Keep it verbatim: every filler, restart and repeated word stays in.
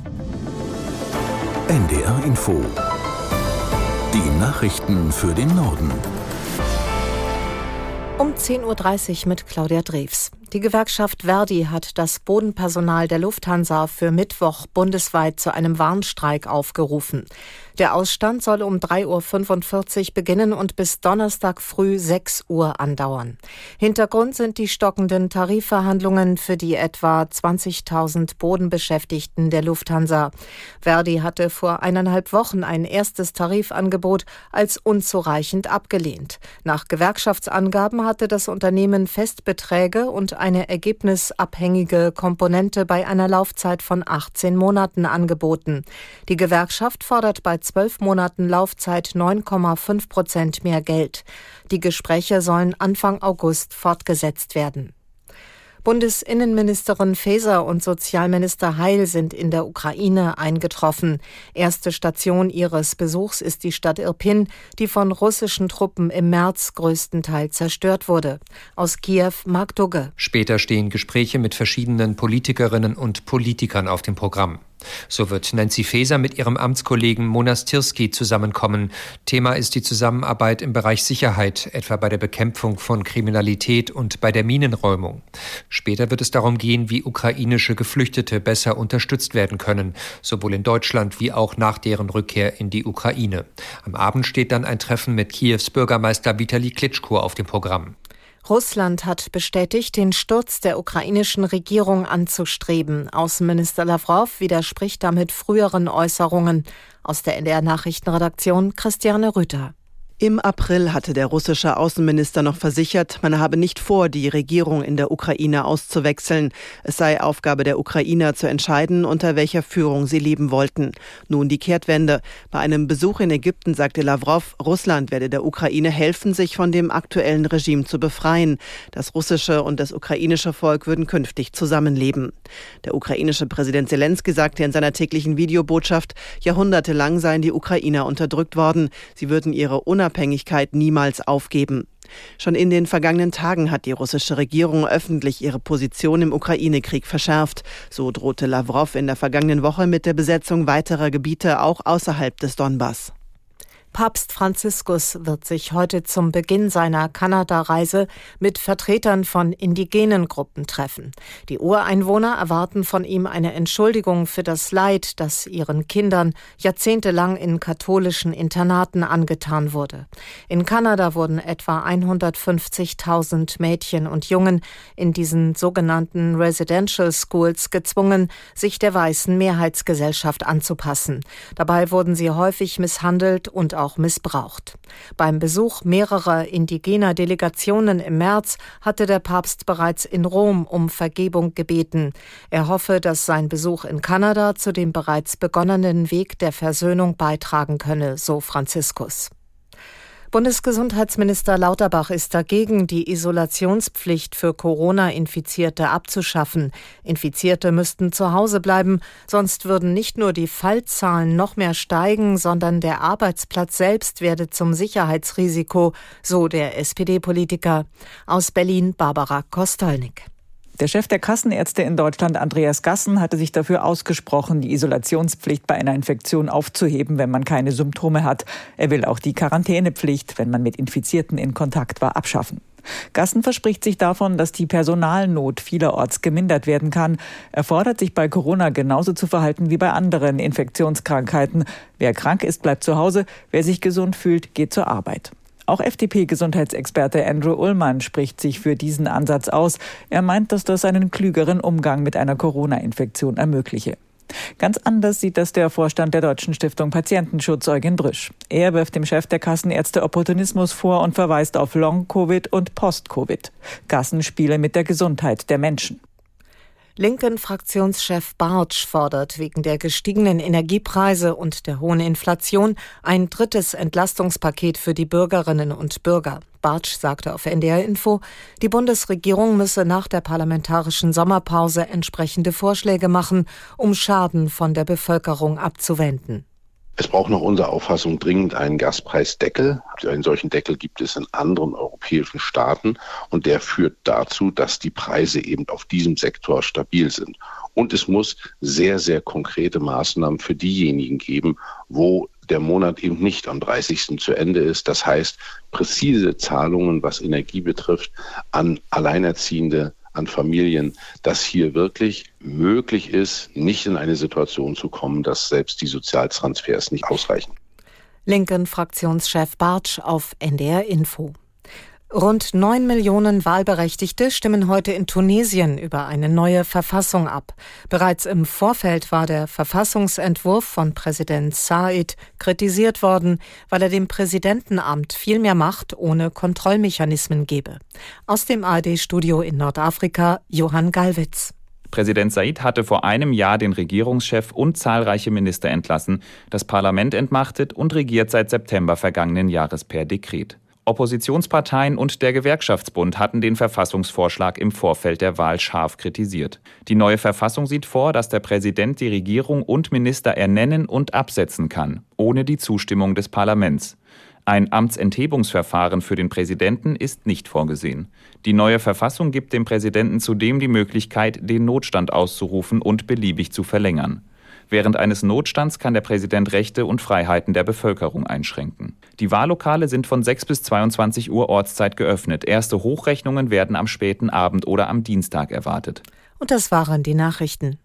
N D R Info. Die Nachrichten für den Norden. Um zehn Uhr dreißig mit Claudia Drews. Die Gewerkschaft Verdi hat das Bodenpersonal der Lufthansa für Mittwoch bundesweit zu einem Warnstreik aufgerufen. Der Ausstand soll um drei Uhr fünfundvierzig beginnen und bis Donnerstag früh sechs Uhr andauern. Hintergrund sind die stockenden Tarifverhandlungen für die etwa zwanzigtausend Bodenbeschäftigten der Lufthansa. Verdi hatte vor eineinhalb Wochen ein erstes Tarifangebot als unzureichend abgelehnt. Nach Gewerkschaftsangaben hatte das Unternehmen Festbeträge und eine ergebnisabhängige Komponente bei einer Laufzeit von achtzehn Monaten angeboten. Die Gewerkschaft fordert bei zwölf Monaten Laufzeit neun Komma fünf Prozent mehr Geld. Die Gespräche sollen Anfang August fortgesetzt werden. Bundesinnenministerin Faeser und Sozialminister Heil sind in der Ukraine eingetroffen. Erste Station ihres Besuchs ist die Stadt Irpin, die von russischen Truppen im März größtenteils zerstört wurde. Aus Kiew, Mark Dugge. Später stehen Gespräche mit verschiedenen Politikerinnen und Politikern auf dem Programm. So wird Nancy Faeser mit ihrem Amtskollegen Monastirski zusammenkommen. Thema ist die Zusammenarbeit im Bereich Sicherheit, etwa bei der Bekämpfung von Kriminalität und bei der Minenräumung. Später wird es darum gehen, wie ukrainische Geflüchtete besser unterstützt werden können, sowohl in Deutschland wie auch nach deren Rückkehr in die Ukraine. Am Abend steht dann ein Treffen mit Kiews Bürgermeister Vitali Klitschko auf dem Programm. Russland hat bestätigt, den Sturz der ukrainischen Regierung anzustreben. Außenminister Lavrov widerspricht damit früheren Äußerungen. Aus der N D R-Nachrichtenredaktion Christiane Rüther. Im April hatte der russische Außenminister noch versichert, man habe nicht vor, die Regierung in der Ukraine auszuwechseln. Es sei Aufgabe der Ukrainer zu entscheiden, unter welcher Führung sie leben wollten. Nun die Kehrtwende. Bei einem Besuch in Ägypten sagte Lavrov, Russland werde der Ukraine helfen, sich von dem aktuellen Regime zu befreien. Das russische und das ukrainische Volk würden künftig zusammenleben. Der ukrainische Präsident Selenskyj sagte in seiner täglichen Videobotschaft, jahrhundertelang seien die Ukrainer unterdrückt worden. Sie würden ihre Unabhängigkeit Unabhängigkeit niemals aufgeben. Schon in den vergangenen Tagen hat die russische Regierung öffentlich ihre Position im Ukraine-Krieg verschärft. So drohte Lavrov in der vergangenen Woche mit der Besetzung weiterer Gebiete auch außerhalb des Donbass. Papst Franziskus wird sich heute zum Beginn seiner Kanada-Reise mit Vertretern von indigenen Gruppen treffen. Die Ureinwohner erwarten von ihm eine Entschuldigung für das Leid, das ihren Kindern jahrzehntelang in katholischen Internaten angetan wurde. In Kanada wurden etwa hundertfünfzigtausend Mädchen und Jungen in diesen sogenannten Residential Schools gezwungen, sich der weißen Mehrheitsgesellschaft anzupassen. Dabei wurden sie häufig misshandelt und auch auch missbraucht. Beim Besuch mehrerer indigener Delegationen im März hatte der Papst bereits in Rom um Vergebung gebeten. Er hoffe, dass sein Besuch in Kanada zu dem bereits begonnenen Weg der Versöhnung beitragen könne, so Franziskus. Bundesgesundheitsminister Lauterbach ist dagegen, die Isolationspflicht für Corona-Infizierte abzuschaffen. Infizierte müssten zu Hause bleiben, sonst würden nicht nur die Fallzahlen noch mehr steigen, sondern der Arbeitsplatz selbst werde zum Sicherheitsrisiko, so der S P D-Politiker. Aus Berlin Barbara Kostolnik. Der Chef der Kassenärzte in Deutschland, Andreas Gassen, hatte sich dafür ausgesprochen, die Isolationspflicht bei einer Infektion aufzuheben, wenn man keine Symptome hat. Er will auch die Quarantänepflicht, wenn man mit Infizierten in Kontakt war, abschaffen. Gassen verspricht sich davon, dass die Personalnot vielerorts gemindert werden kann. Er fordert, sich bei Corona genauso zu verhalten wie bei anderen Infektionskrankheiten. Wer krank ist, bleibt zu Hause. Wer sich gesund fühlt, geht zur Arbeit. Auch F D P-Gesundheitsexperte Andrew Ullmann spricht sich für diesen Ansatz aus. Er meint, dass das einen klügeren Umgang mit einer Corona-Infektion ermögliche. Ganz anders sieht das der Vorstand der Deutschen Stiftung Patientenschutz, Eugen Drüsch. Er wirft dem Chef der Kassenärzte Opportunismus vor und verweist auf Long-Covid und Post-Covid. Gassen spiele mit der Gesundheit der Menschen. Linken-Fraktionschef Bartsch fordert wegen der gestiegenen Energiepreise und der hohen Inflation ein drittes Entlastungspaket für die Bürgerinnen und Bürger. Bartsch sagte auf N D R Info, die Bundesregierung müsse nach der parlamentarischen Sommerpause entsprechende Vorschläge machen, um Schaden von der Bevölkerung abzuwenden. Es braucht nach unserer Auffassung dringend einen Gaspreisdeckel. Einen solchen Deckel gibt es in anderen europäischen Staaten und der führt dazu, dass die Preise eben auf diesem Sektor stabil sind. Und es muss sehr, sehr konkrete Maßnahmen für diejenigen geben, wo der Monat eben nicht am dreißigsten zu Ende ist. Das heißt, präzise Zahlungen, was Energie betrifft, an Alleinerziehende, an Familien, dass hier wirklich möglich ist, nicht in eine Situation zu kommen, dass selbst die Sozialtransfers nicht ausreichen. Linken-Fraktionschef Bartsch auf N D R Info. Rund neun Millionen Wahlberechtigte stimmen heute in Tunesien über eine neue Verfassung ab. Bereits im Vorfeld war der Verfassungsentwurf von Präsident Said kritisiert worden, weil er dem Präsidentenamt viel mehr Macht ohne Kontrollmechanismen gebe. Aus dem A R D-Studio in Nordafrika, Johann Gallwitz. Präsident Said hatte vor einem Jahr den Regierungschef und zahlreiche Minister entlassen, das Parlament entmachtet und regiert seit September vergangenen Jahres per Dekret. Oppositionsparteien und der Gewerkschaftsbund hatten den Verfassungsvorschlag im Vorfeld der Wahl scharf kritisiert. Die neue Verfassung sieht vor, dass der Präsident die Regierung und Minister ernennen und absetzen kann, ohne die Zustimmung des Parlaments. Ein Amtsenthebungsverfahren für den Präsidenten ist nicht vorgesehen. Die neue Verfassung gibt dem Präsidenten zudem die Möglichkeit, den Notstand auszurufen und beliebig zu verlängern. Während eines Notstands kann der Präsident Rechte und Freiheiten der Bevölkerung einschränken. Die Wahllokale sind von sechs bis zweiundzwanzig Uhr Ortszeit geöffnet. Erste Hochrechnungen werden am späten Abend oder am Dienstag erwartet. Und das waren die Nachrichten.